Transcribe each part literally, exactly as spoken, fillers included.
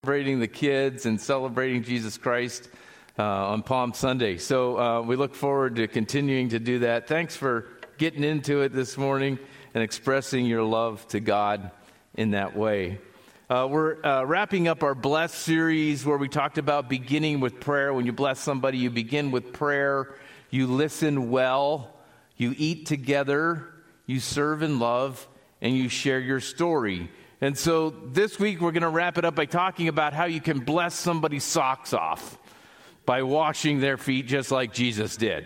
celebrating the kids and celebrating Jesus Christ uh, on Palm Sunday. So uh, we look forward to continuing to do that. Thanks for getting into it this morning and expressing your love to God in that way. Uh, we're uh, wrapping up our Bless series where we talked about beginning with prayer. When you bless somebody, you begin with prayer, you listen well, you eat together, you serve in love, and you share your story. And so this week we're going to wrap it up by talking about how you can bless somebody's socks off by washing their feet just like Jesus did.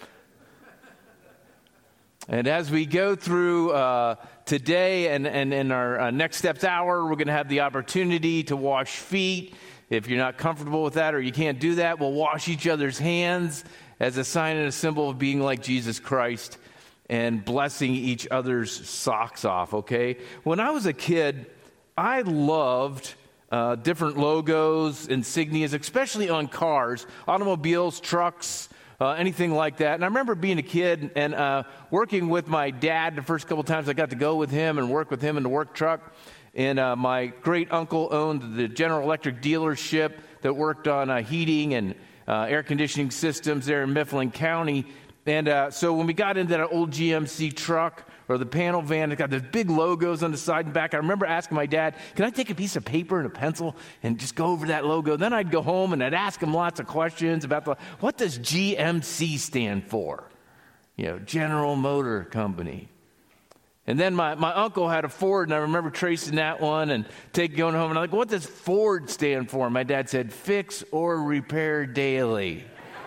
And as we go through uh, today and, and in our uh, Next Steps hour, we're going to have the opportunity to wash feet. If you're not comfortable with that or you can't do that, we'll wash each other's hands as a sign and a symbol of being like Jesus Christ and blessing each other's socks off, okay? When I was a kid, I loved uh, different logos, insignias, especially on cars, automobiles, trucks, uh, anything like that. And I remember being a kid and uh, working with my dad the first couple times I got to go with him and work with him in the work truck. And uh, my great uncle owned the General Electric dealership that worked on uh, heating and uh, air conditioning systems there in Mifflin County. And uh, so when we got into that old G M C truck or the panel van, it got those big logos on the side and back. I remember asking my dad, can I take a piece of paper and a pencil and just go over that logo? Then I'd go home and I'd ask him lots of questions about the, what does G M C stand for? You know, General Motor Company. And then my, my uncle had a Ford, and I remember tracing that one and taking going home. And I'm like, what does Ford stand for? And my dad said, fix or repair daily.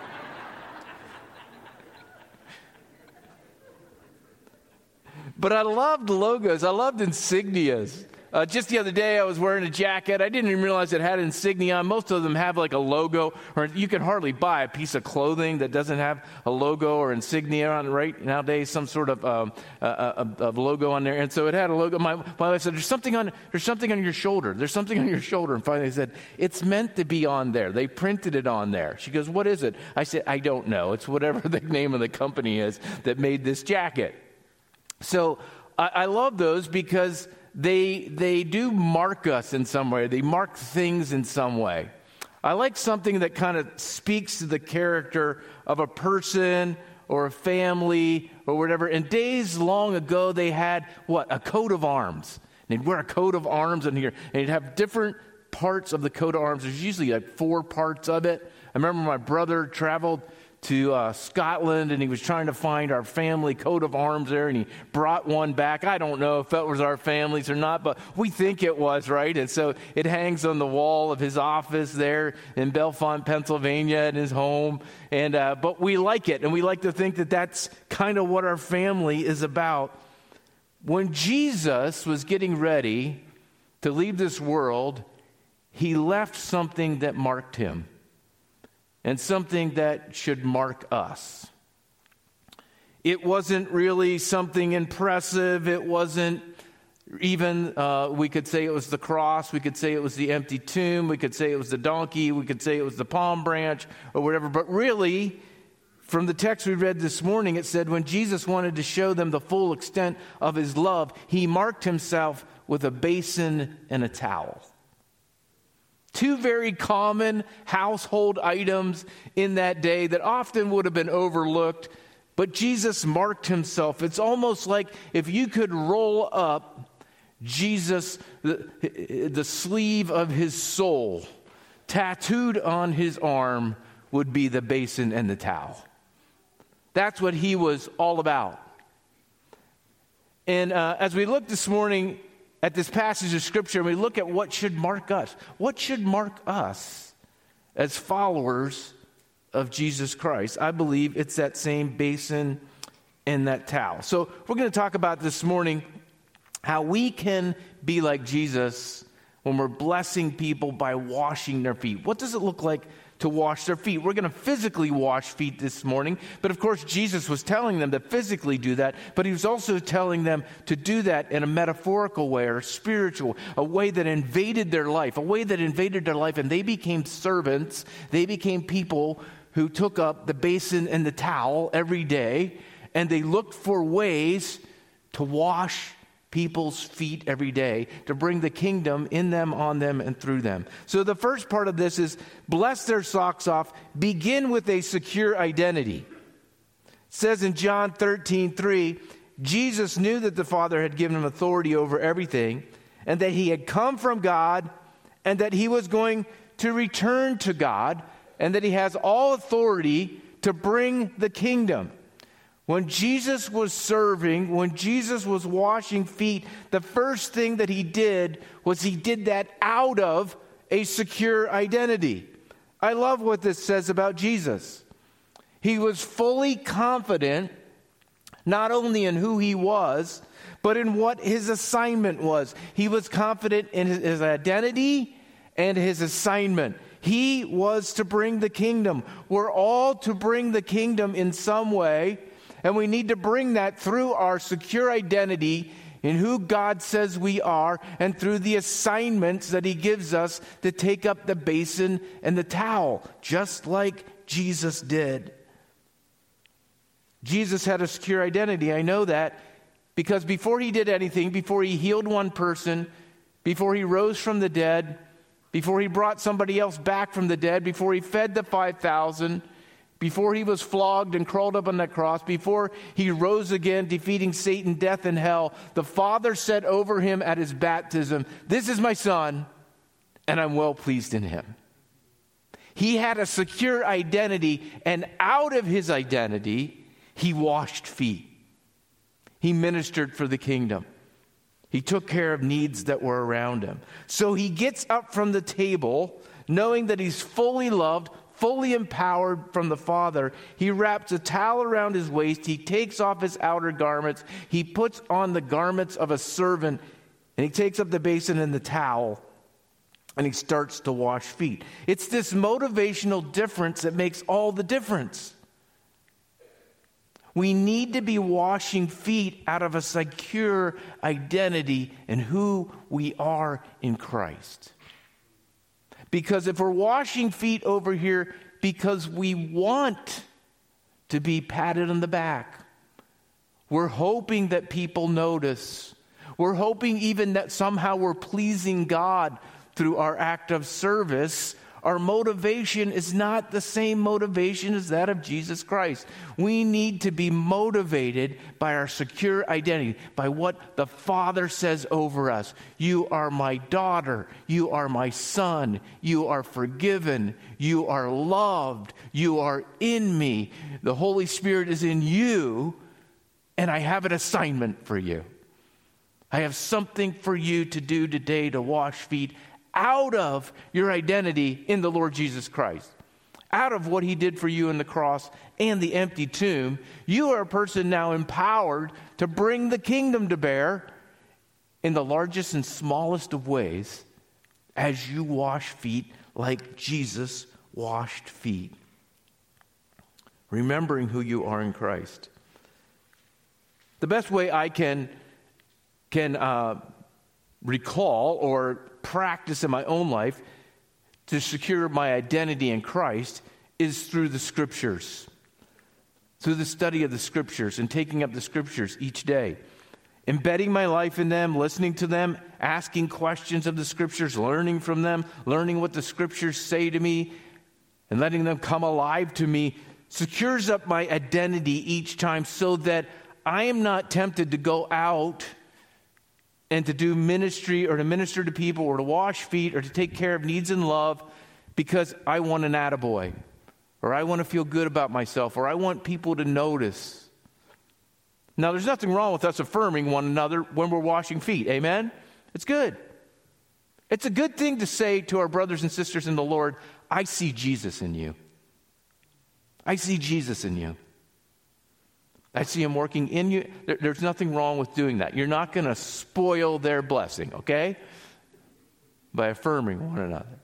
But I loved logos. I loved insignias. Uh, just the other day, I was wearing a jacket. I didn't even realize it had insignia on. Most of them have like a logo, or you can hardly buy a piece of clothing that doesn't have a logo or insignia on it, right? Nowadays, some sort of um, a, a, a logo on there. And so it had a logo. My, my wife said, there's something on there's something on your shoulder. There's something on your shoulder. And finally I said, it's meant to be on there. They printed it on there. She goes, what is it? I said, I don't know. It's whatever the name of the company is that made this jacket. So I, I love those because they they do mark us in some way. They mark things in some way. I like something that kind of speaks to the character of a person or a family or whatever. And days long ago, they had, what, a coat of arms. And they'd wear a coat of arms in here. And they'd have different parts of the coat of arms. There's usually like four parts of it. I remember my brother traveled to uh, Scotland, and he was trying to find our family coat of arms there, and he brought one back. I don't know if that was our family's or not, but we think it was, right? And so it hangs on the wall of his office there in Bellefonte, Pennsylvania, in his home. And uh, but we like it, and we like to think that that's kind of what our family is about. When Jesus was getting ready to leave this world, he left something that marked him. And something that should mark us. It wasn't really something impressive. It wasn't even, uh, we could say it was the cross. We could say it was the empty tomb. We could say it was the donkey. We could say it was the palm branch or whatever. But really, from the text we read this morning, it said when Jesus wanted to show them the full extent of his love, he marked himself with a basin and a towel. Two very common household items in that day that often would have been overlooked, but Jesus marked himself. It's almost like if you could roll up Jesus, the, the sleeve of his soul, tattooed on his arm would be the basin and the towel. That's what he was all about. And uh, as we look this morning at this passage of Scripture, and we look at what should mark us. What should mark us as followers of Jesus Christ? I believe it's that same basin and that towel. So we're going to talk about this morning how we can be like Jesus when we're blessing people by washing their feet. What does it look like to wash their feet? We're going to physically wash feet this morning, but of course Jesus was telling them to physically do that, but he was also telling them to do that in a metaphorical way or spiritual, a way that invaded their life, a way that invaded their life, and they became servants. They became people who took up the basin and the towel every day, and they looked for ways to wash people's feet every day to bring the kingdom in them, on them, and through them. So the first part of this is bless their socks off. Begin with a secure identity. It says in John thirteen three, Jesus knew that the Father had given him authority over everything, and that he had come from God, and that he was going to return to God, and that he has all authority to bring the kingdom. When Jesus was serving, when Jesus was washing feet, the first thing that he did was he did that out of a secure identity. I love what this says about Jesus. He was fully confident not only in who he was, but in what his assignment was. He was confident in his, his identity and his assignment. He was to bring the kingdom. We're all to bring the kingdom in some way. And we need to bring that through our secure identity in who God says we are and through the assignments that he gives us to take up the basin and the towel, just like Jesus did. Jesus had a secure identity. I know that because before he did anything, before he healed one person, before he rose from the dead, before he brought somebody else back from the dead, before he fed the five thousand, before he was flogged and crawled up on that cross, before he rose again, defeating Satan, death, and hell, the Father said over him at his baptism, "This is my Son, and I'm well pleased in him." He had a secure identity, and out of his identity, he washed feet. He ministered for the kingdom. He took care of needs that were around him. So he gets up from the table, knowing that he's fully loved, fully empowered from the Father. He wraps a towel around his waist. He takes off his outer garments. He puts on the garments of a servant, and he takes up the basin and the towel, and he starts to wash feet. It's this motivational difference that makes all the difference. We need to be washing feet out of a secure identity in who we are in Christ. Because if we're washing feet over here because we want to be patted on the back, we're hoping that people notice. We're hoping even that somehow we're pleasing God through our act of service. Our motivation is not the same motivation as that of Jesus Christ. We need to be motivated by our secure identity, by what the Father says over us. You are my daughter. You are my son. You are forgiven. You are loved. You are in me. The Holy Spirit is in you, and I have an assignment for you. I have something for you to do today to wash feet out of your identity in the Lord Jesus Christ, out of what he did for you in the cross and the empty tomb. You are a person now empowered to bring the kingdom to bear in the largest and smallest of ways as you wash feet like Jesus washed feet. Remembering who you are in Christ. The best way I can, can uh, recall or practice in my own life to secure my identity in Christ is through the Scriptures, through the study of the Scriptures and taking up the Scriptures each day, embedding my life in them, listening to them, asking questions of the Scriptures, learning from them, learning what the Scriptures say to me, and letting them come alive to me secures up my identity each time so that I am not tempted to go out and to do ministry or to minister to people or to wash feet or to take care of needs and love because I want an attaboy or I want to feel good about myself or I want people to notice. Now, there's nothing wrong with us affirming one another when we're washing feet. Amen? It's good. It's a good thing to say to our brothers and sisters in the Lord, I see Jesus in you. I see Jesus in you. I see him working in you. There, there's nothing wrong with doing that. You're not going to spoil their blessing, okay? By affirming one another.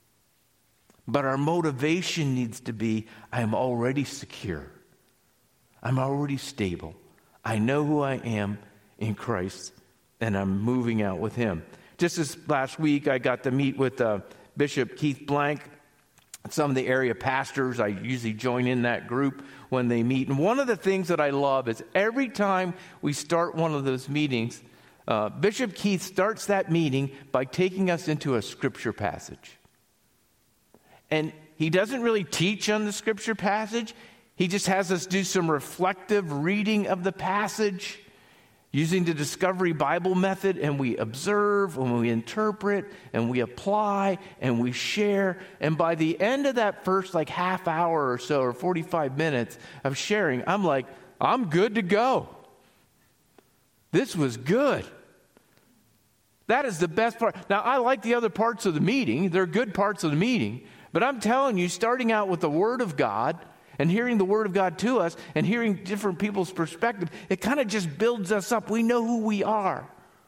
But our motivation needs to be, I am already secure. I'm already stable. I know who I am in Christ, and I'm moving out with him. Just this last week, I got to meet with uh, Bishop Keith Blank, some of the area pastors. I usually join in that group when they meet. And one of the things that I love is every time we start one of those meetings, Uh, Bishop Keith starts that meeting by taking us into a scripture passage. And he doesn't really teach on the scripture passage. He just has us do some reflective reading of the passage using the Discovery Bible method, and we observe, and we interpret, and we apply, and we share. And by the end of that first like half hour or so, or forty-five minutes of sharing, I'm like, I'm good to go. This was good. That is the best part. Now, I like the other parts of the meeting. They're good parts of the meeting. But I'm telling you, starting out with the Word of God and hearing the Word of God to us and hearing different people's perspective, it kind of just builds us up. We know who we are.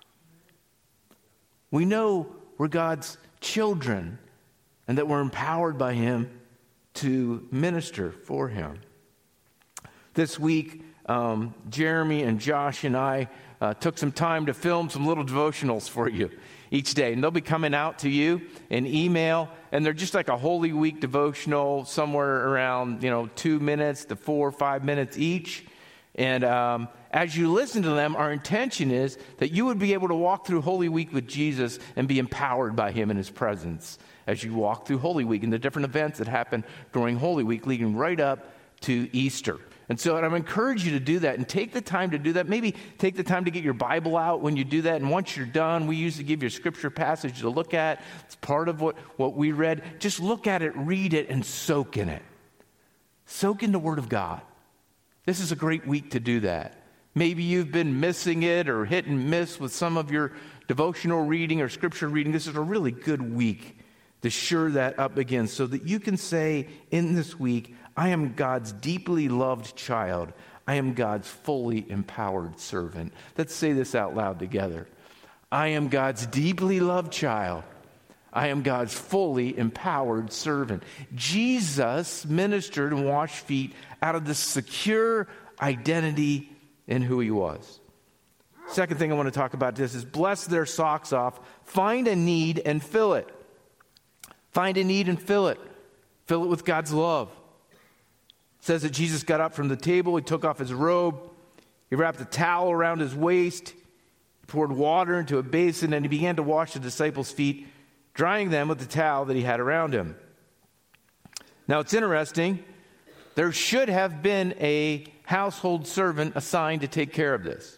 We know we're God's children and that we're empowered by Him to minister for Him. This week, um, Jeremy and Josh and I uh, took some time to film some little devotionals for you each day. And they'll be coming out to you in email. And they're just like a Holy Week devotional, somewhere around, you know, two minutes to four or five minutes each. And um, as you listen to them, our intention is that you would be able to walk through Holy Week with Jesus and be empowered by Him in His presence as you walk through Holy Week and the different events that happen during Holy Week leading right up to Easter. And so I encourage you to do that and take the time to do that. Maybe take the time to get your Bible out when you do that. And once you're done, we usually give you a scripture passage to look at. It's part of what, what we read. Just look at it, read it, and soak in it. Soak in the Word of God. This is a great week to do that. Maybe you've been missing it or hit and miss with some of your devotional reading or scripture reading. This is a really good week to shore that up again so that you can say in this week, I am God's deeply loved child. I am God's fully empowered servant. Let's say this out loud together. I am God's deeply loved child. I am God's fully empowered servant. Jesus ministered and washed feet out of the secure identity in who He was. Second thing I want to talk about this is bless their socks off. Find a need and fill it. Find a need and fill it. Fill it with God's love. It says that Jesus got up from the table. He took off his robe. He wrapped a towel around his waist. He poured water into a basin, and he began to wash the disciples' feet, drying them with the towel that he had around him. Now, it's interesting. There should have been a household servant assigned to take care of this.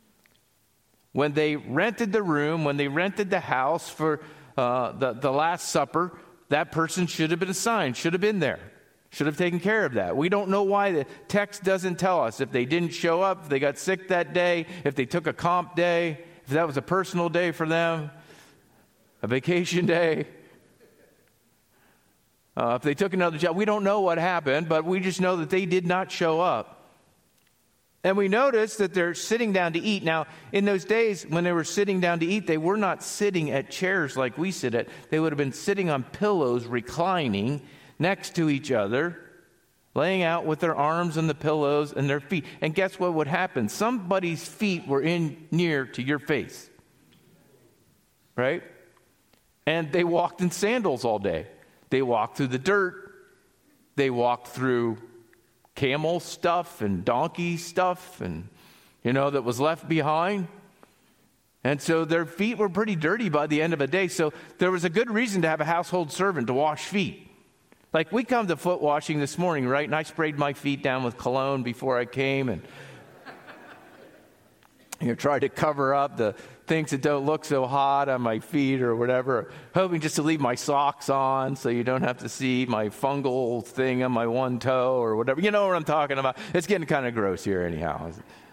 When they rented the room, when they rented the house for uh, the, the Last Supper, that person should have been assigned, should have been there. Should have taken care of that. We don't know why. The text doesn't tell us if they didn't show up, if they got sick that day, if they took a comp day, if that was a personal day for them, a vacation day, uh, if they took another job. We don't know what happened, but we just know that they did not show up. And we notice that they're sitting down to eat. Now, in those days, when they were sitting down to eat, they were not sitting at chairs like we sit at. They would have been sitting on pillows, reclining next to each other, laying out with their arms on the pillows and their feet. And guess what would happen? Somebody's feet were in near to your face, right? And they walked in sandals all day. They walked through the dirt. They walked through camel stuff and donkey stuff and, you know, that was left behind. And so their feet were pretty dirty by the end of the day. So there was a good reason to have a household servant to wash feet. Like we come to foot washing this morning, right? And I sprayed my feet down with cologne before I came and you know, tried to cover up the things that don't look so hot on my feet or whatever, hoping just to leave my socks on so you don't have to see my fungal thing on my one toe or whatever. You know what I'm talking about. It's getting kind of gross here anyhow.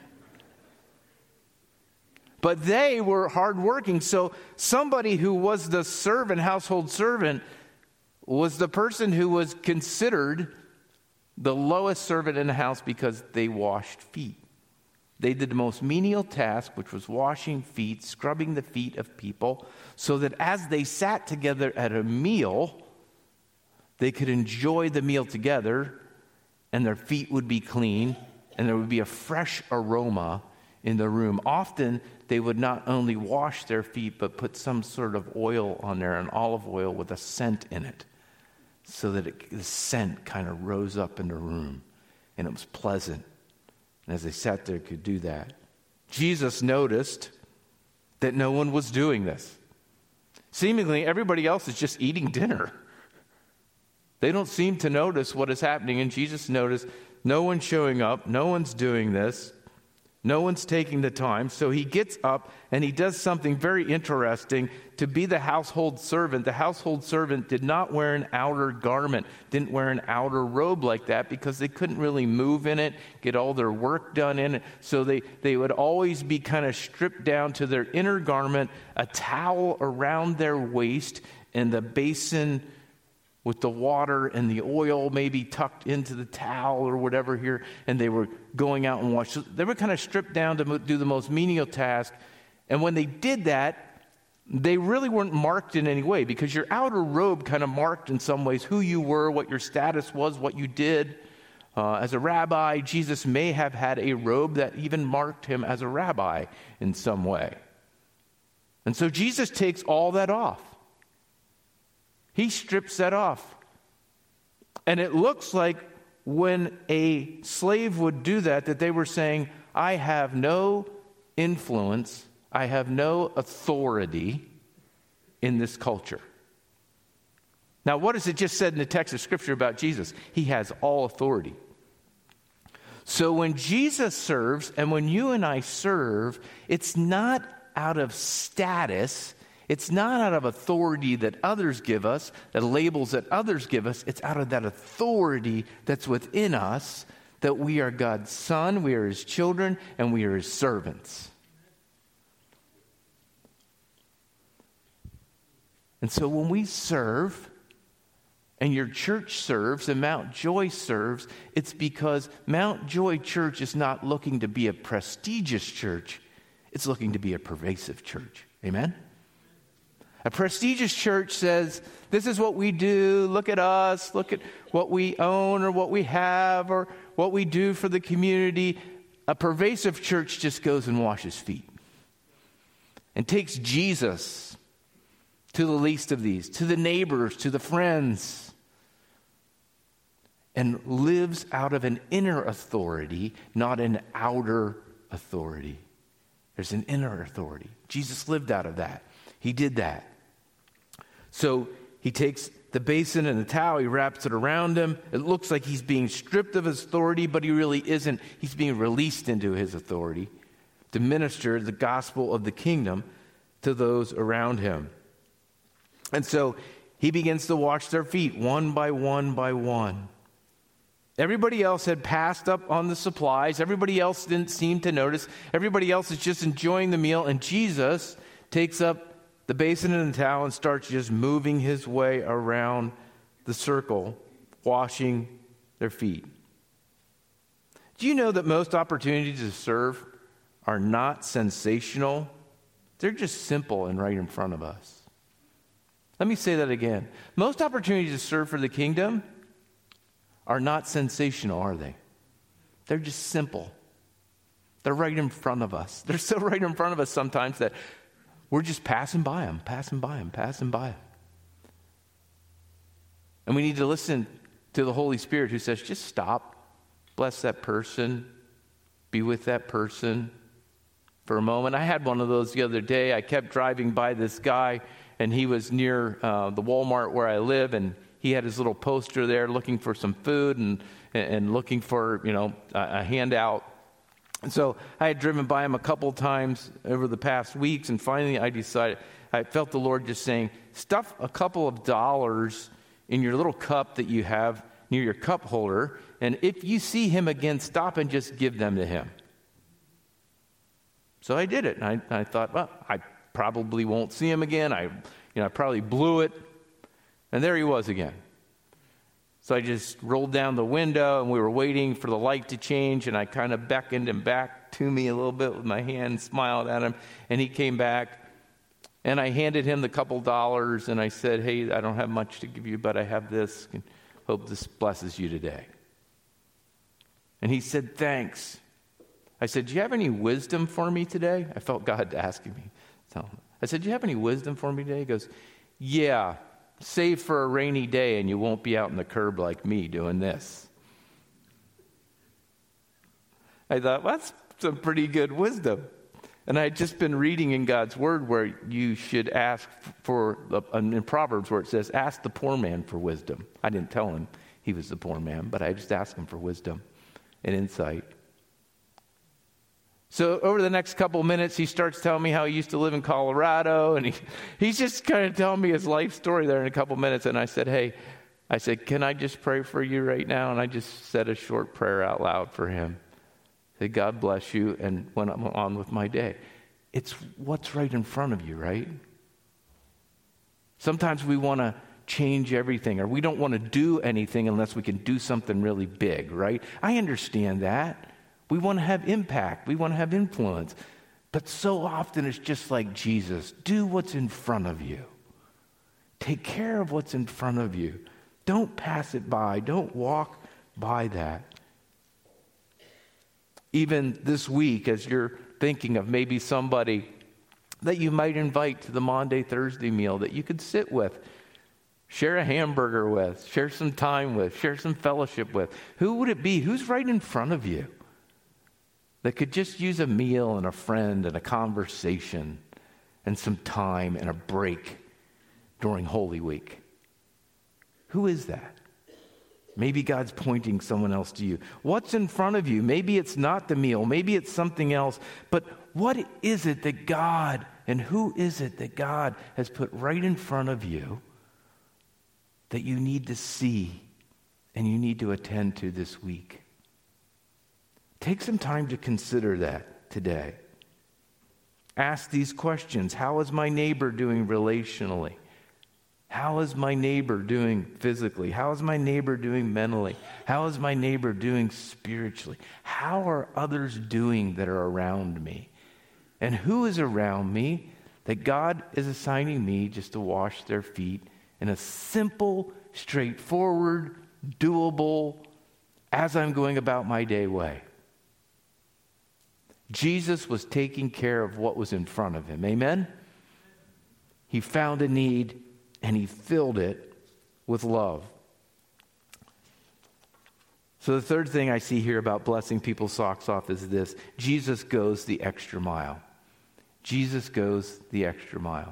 But they were hardworking. So somebody who was the servant, household servant, was the person who was considered the lowest servant in the house because they washed feet. They did the most menial task, which was washing feet, scrubbing the feet of people, so that as they sat together at a meal, they could enjoy the meal together, and their feet would be clean, and there would be a fresh aroma in the room. Often, they would not only wash their feet, but put some sort of oil on there, an olive oil with a scent in it, so that it, the scent kind of rose up in the room, and it was pleasant. And as they sat there, could do that. Jesus noticed that no one was doing this. Seemingly, everybody else is just eating dinner. They don't seem to notice what is happening, and Jesus noticed no one's showing up, no one's doing this, no one's taking the time. So he gets up and he does something very interesting to be the household servant. The household servant did not wear an outer garment, didn't wear an outer robe like that because they couldn't really move in it, get all their work done in it. So they, they would always be kind of stripped down to their inner garment, a towel around their waist, and the basin with the water and the oil maybe tucked into the towel or whatever here, and they were going out and wash. So they were kind of stripped down to mo- do the most menial task. And when they did that, they really weren't marked in any way because your outer robe kind of marked in some ways who you were, what your status was, what you did. Uh, as a rabbi, Jesus may have had a robe that even marked him as a rabbi in some way. And so Jesus takes all that off. He strips that off. And it looks like when a slave would do that, that they were saying, I have no influence, I have no authority in this culture. Now, what is it just said in the text of Scripture about Jesus? He has all authority. So when Jesus serves, and when you and I serve, it's not out of status. It's not out of authority that others give us, the labels that others give us. It's out of that authority that's within us that we are God's son, we are his children, and we are his servants. And so when we serve, and your church serves, and Mount Joy serves, it's because Mount Joy Church is not looking to be a prestigious church. It's looking to be a pervasive church. Amen? A prestigious church says, this is what we do, look at us, look at what we own or what we have or what we do for the community. A pervasive church just goes and washes feet and takes Jesus to the least of these, to the neighbors, to the friends, and lives out of an inner authority, not an outer authority. There's an inner authority. Jesus lived out of that. He did that. So he takes the basin and the towel, he wraps it around him. It looks like he's being stripped of his authority, but he really isn't. He's being released into his authority to minister the gospel of the kingdom to those around him. And so he begins to wash their feet one by one by one. Everybody else had passed up on the supplies. Everybody else didn't seem to notice. Everybody else is just enjoying the meal, and Jesus takes up the basin and the towel and starts just moving his way around the circle, washing their feet. Do you know that most opportunities to serve are not sensational? They're just simple and right in front of us. Let me say that again. Most opportunities to serve for the kingdom are not sensational, are they? They're just simple. They're right in front of us. They're so right in front of us sometimes that we're just passing by them, passing by them, passing by them. And we need to listen to the Holy Spirit who says, just stop, bless that person, be with that person for a moment. I had one of those the other day. I kept driving by this guy, and he was near uh, the Walmart where I live, and he had his little poster there looking for some food and, and looking for, you know, a, a handout. And so I had driven by him a couple times over the past weeks, and finally I decided, I felt the Lord just saying, stuff a couple of dollars in your little cup that you have near your cup holder, and if you see him again, stop and just give them to him. So I did it, and I, I thought, well, I probably won't see him again. I, you know, I probably blew it, and there he was again. So I just rolled down the window, and we were waiting for the light to change, and I kind of beckoned him back to me a little bit with my hand, smiled at him, and he came back, and I handed him the couple dollars, and I said, hey, I don't have much to give you, but I have this, and hope this blesses you today. And he said, thanks. I said, do you have any wisdom for me today? I felt God asking me. So I said, do you have any wisdom for me today? He goes, yeah. Save for a rainy day and you won't be out in the curb like me doing this. I thought, well, that's some pretty good wisdom. And I had just been reading in God's word where you should ask for, in Proverbs where it says, ask the poor man for wisdom. I didn't tell him he was the poor man, but I just asked him for wisdom and insight. So over the next couple of minutes, he starts telling me how he used to live in Colorado, and he, he's just kind of telling me his life story there in a couple of minutes. And I said, hey, I said, can I just pray for you right now? And I just said a short prayer out loud for him. I said, God bless you, and went on with my day. It's what's right in front of you, right? Sometimes we want to change everything, or we don't want to do anything unless we can do something really big, right? I understand that. We want to have impact. We want to have influence. But so often it's just like Jesus. Do what's in front of you. Take care of what's in front of you. Don't pass it by. Don't walk by that. Even this week, as you're thinking of maybe somebody that you might invite to the Maundy Thursday meal that you could sit with, share a hamburger with, share some time with, share some fellowship with. Who would it be? Who's right in front of you that could just use a meal and a friend and a conversation and some time and a break during Holy Week? Who is that? Maybe God's pointing someone else to you. What's in front of you? Maybe it's not the meal. Maybe it's something else. But what is it that God, and who is it that God has put right in front of you that you need to see and you need to attend to this week? Take some time to consider that today. Ask these questions. How is my neighbor doing relationally? How is my neighbor doing physically? How is my neighbor doing mentally? How is my neighbor doing spiritually? How are others doing that are around me? And who is around me that God is assigning me just to wash their feet in a simple, straightforward, doable, as I'm going about my day way? Jesus was taking care of what was in front of him. Amen? He found a need and he filled it with love. So the third thing I see here about blessing people's socks off is this. Jesus goes the extra mile. Jesus goes the extra mile.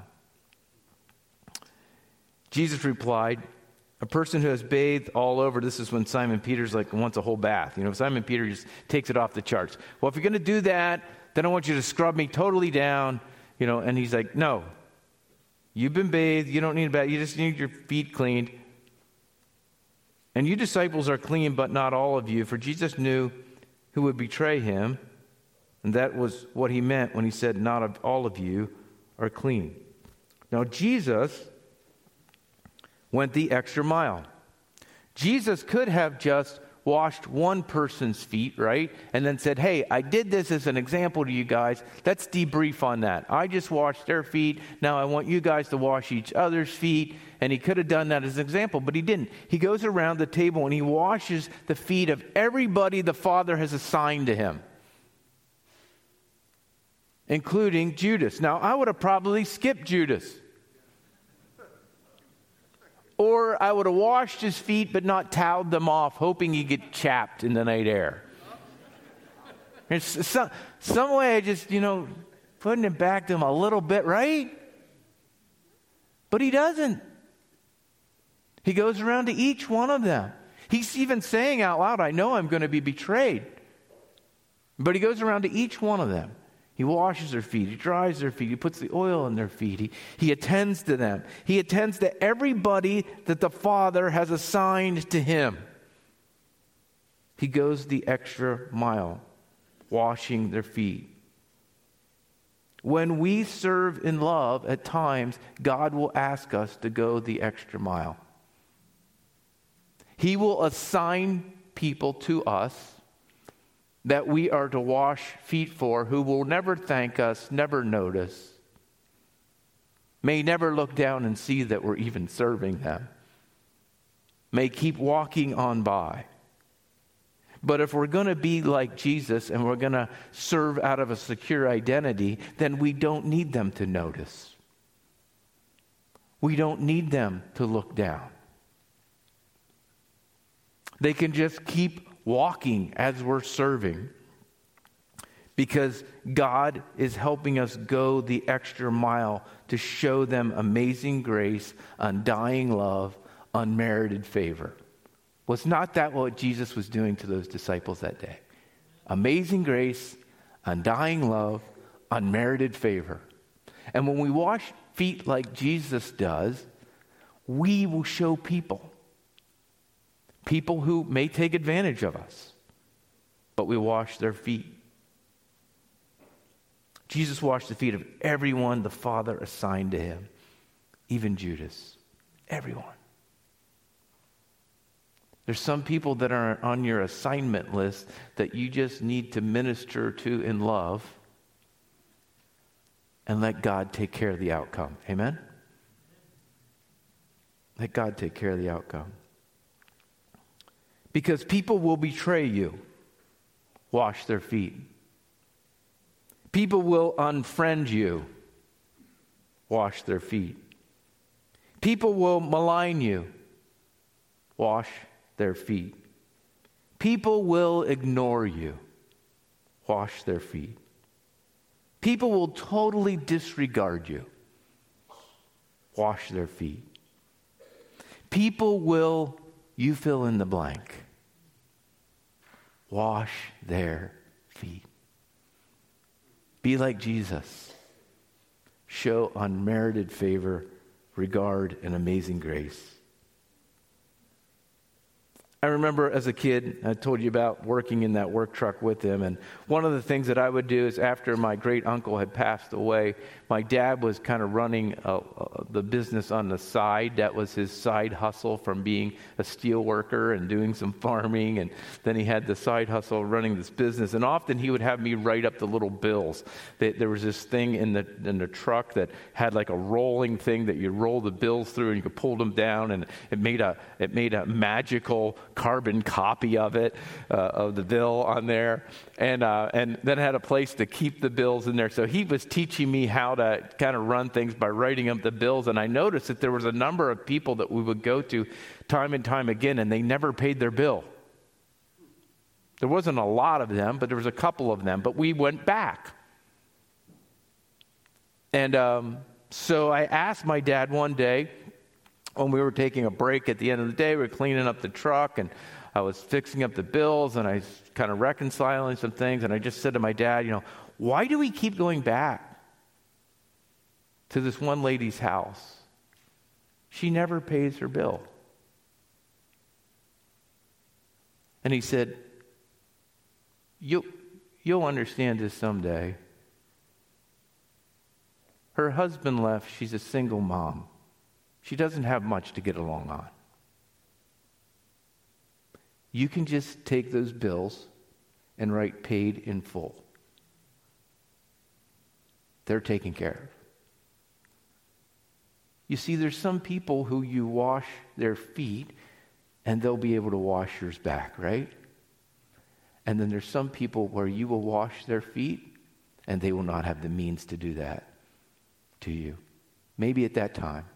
Jesus replied, a person who has bathed all over, this is when Simon Peter's like wants a whole bath. You know, Simon Peter just takes it off the charts. Well, if you're going to do that, then I want you to scrub me totally down. You know, and he's like, no. You've been bathed. You don't need a bath. You just need your feet cleaned. And you disciples are clean, but not all of you. For Jesus knew who would betray him. And that was what he meant when he said, not all of you are clean. Now, Jesus went the extra mile. Jesus could have just washed one person's feet, right? And then said, hey, I did this as an example to you guys. Let's debrief on that. I just washed their feet. Now I want you guys to wash each other's feet. And he could have done that as an example, but he didn't. He goes around the table and he washes the feet of everybody the Father has assigned to him, including Judas. Now, I would have probably skipped Judas. Or I would have washed his feet but not toweled them off, hoping he'd get chapped in the night air. It's some, some way I just, you know, putting it back to him a little bit, right? But he doesn't. He goes around to each one of them. He's even saying out loud, I know I'm going to be betrayed. But he goes around to each one of them. He washes their feet. He dries their feet. He puts the oil in their feet. He, he attends to them. He attends to everybody that the Father has assigned to him. He goes the extra mile, washing their feet. When we serve in love, at times, God will ask us to go the extra mile. He will assign people to us that we are to wash feet for, who will never thank us, never notice, may never look down and see that we're even serving them, may keep walking on by. But if we're going to be like Jesus and we're going to serve out of a secure identity, then we don't need them to notice. We don't need them to look down. They can just keep walking as we're serving. because God is helping us go the extra mile to show them amazing grace, undying love, unmerited favor. Was not that what Jesus was doing to those disciples that day? Amazing grace, undying love, unmerited favor. And when we wash feet like Jesus does, we will show people. People who may take advantage of us, but we wash their feet. Jesus washed the feet of everyone the Father assigned to him, even Judas. Everyone. There's some people that are on your assignment list that you just need to minister to in love and let God take care of the outcome. Amen? Let God take care of the outcome. Because people will betray you. Wash their feet. People will unfriend you. Wash their feet. People will malign you. Wash their feet. People will ignore you. Wash their feet. People will totally disregard you. Wash their feet. People will, you fill in the blank. Wash their feet. Be like Jesus. Show unmerited favor, regard, and amazing grace. I remember as a kid, I told you about working in that work truck with him, and one of the things that I would do is after my great uncle had passed away, my dad was kind of running uh, uh, the business on the side. That was his side hustle from being a steel worker and doing some farming, and then he had the side hustle running this business, and often he would have me write up the little bills. There was this thing in the in the truck that had like a rolling thing that you roll the bills through and you could pull them down, and it made a it made a magical carbon copy of it, uh, of the bill on there. And uh, and then had a place to keep the bills in there. So he was teaching me how to kind of run things by writing up the bills. And I noticed that there was a number of people that we would go to time and time again, and they never paid their bill. There wasn't a lot of them, but there was a couple of them. But we went back. And um, so I asked my dad one day, when we were taking a break at the end of the day, we were cleaning up the truck, and I was fixing up the bills, and I was kind of reconciling some things, and I just said to my dad, you know, why do we keep going back to this one lady's house? She never pays her bill. And he said, you, you'll understand this someday. Her husband left. She's a single mom. She doesn't have much to get along on. You can just take those bills and write paid in full. They're taken care of. You see, there's some people who you wash their feet and they'll be able to wash yours back, right? And then there's some people where you will wash their feet and they will not have the means to do that to you. Maybe at that time.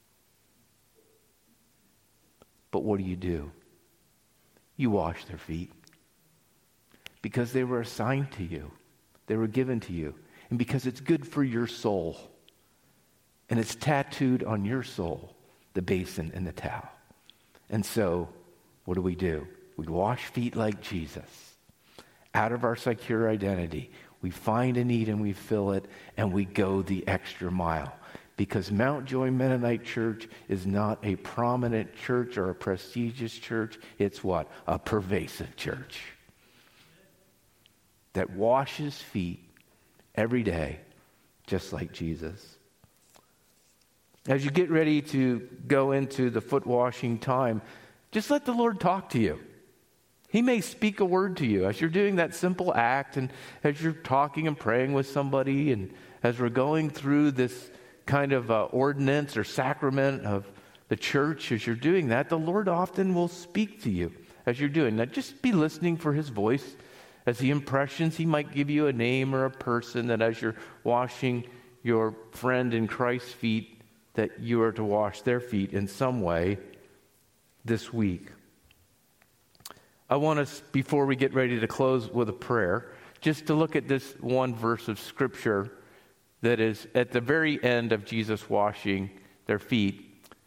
But what do you do? You wash their feet. Because they were assigned to you. They were given to you. And because it's good for your soul. And it's tattooed on your soul, the basin and the towel. And so, what do we do? We wash feet like Jesus. Out of our secure identity, we find a need and we fill it, and we go the extra mile. Because Mount Joy Mennonite Church is not a prominent church or a prestigious church. It's what? A pervasive church that washes feet every day, just like Jesus. As you get ready to go into the foot washing time, just let the Lord talk to you. He may speak a word to you as you're doing that simple act, and as you're talking and praying with somebody, and as we're going through this kind of uh, ordinance or sacrament of the church. As you're doing that, the Lord often will speak to you as you're doing that. Just be listening for his voice. As the impressions, he might give you a name or a person that as you're washing your friend in Christ's feet, that you are to wash their feet in some way this week. I want us, before we get ready to close with a prayer, just to look at this one verse of Scripture that is at the very end of Jesus washing their feet.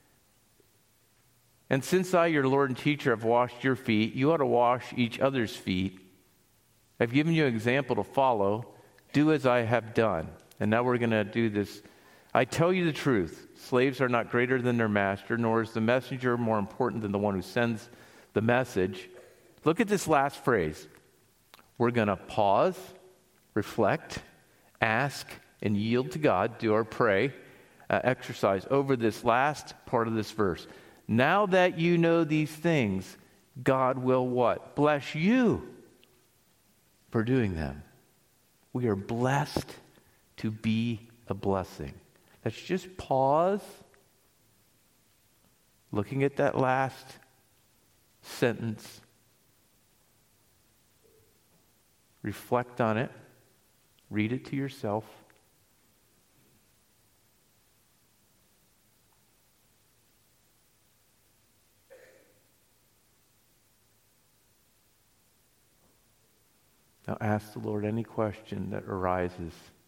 And since I, your Lord and teacher, have washed your feet, you ought to wash each other's feet. I've given you an example to follow. Do as I have done. And now we're going to do this. I tell you the truth. Slaves are not greater than their master, nor is the messenger more important than the one who sends the message. Look at this last phrase. We're going to pause, reflect, ask, and yield to God, do our pray, uh, exercise over this last part of this verse. Now that you know these things, God will what? Bless you for doing them. We are blessed to be a blessing. Let's just pause, looking at that last sentence. Reflect on it. Read it to yourself. Now ask the Lord any question that arises.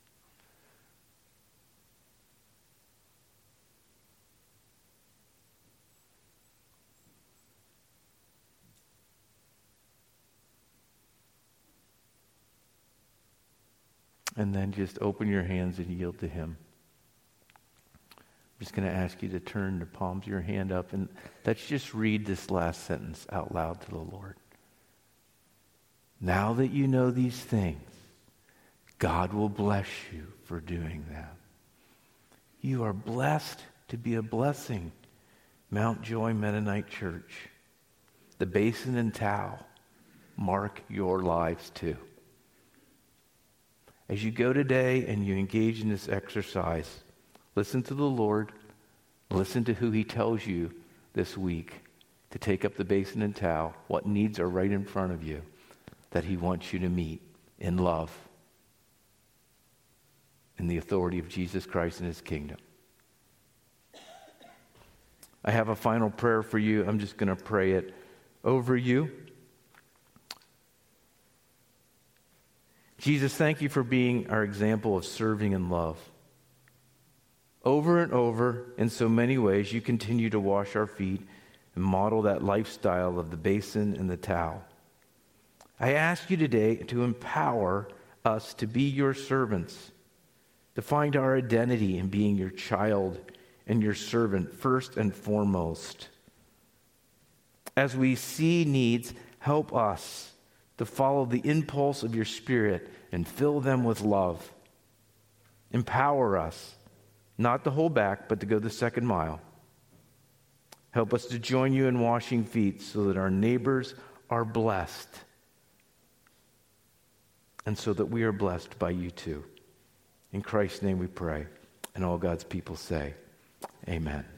And then just open your hands and yield to Him. I'm just going to ask you to turn the palms of your hand up and let's just read this last sentence out loud to the Lord. Now that you know these things, God will bless you for doing them. You are blessed to be a blessing. Mount Joy Mennonite Church, the Basin and Towel, mark your lives too. As you go today and you engage in this exercise, listen to the Lord. Listen to who He tells you this week to take up the basin and towel, what needs are right in front of you that He wants you to meet in love, in the authority of Jesus Christ and His kingdom. I have a final prayer for you. I'm just going to pray it over you. Jesus, thank you for being our example of serving and love. Over and over, in so many ways, you continue to wash our feet and model that lifestyle of the basin and the towel. I ask you today to empower us to be your servants, to find our identity in being your child and your servant first and foremost. As we see needs, help us to follow the impulse of your Spirit and fill them with love. Empower us, not to hold back, but to go the second mile. Help us to join you in washing feet so that our neighbors are blessed and so that we are blessed by you too. In Christ's name we pray. And all God's people say, amen.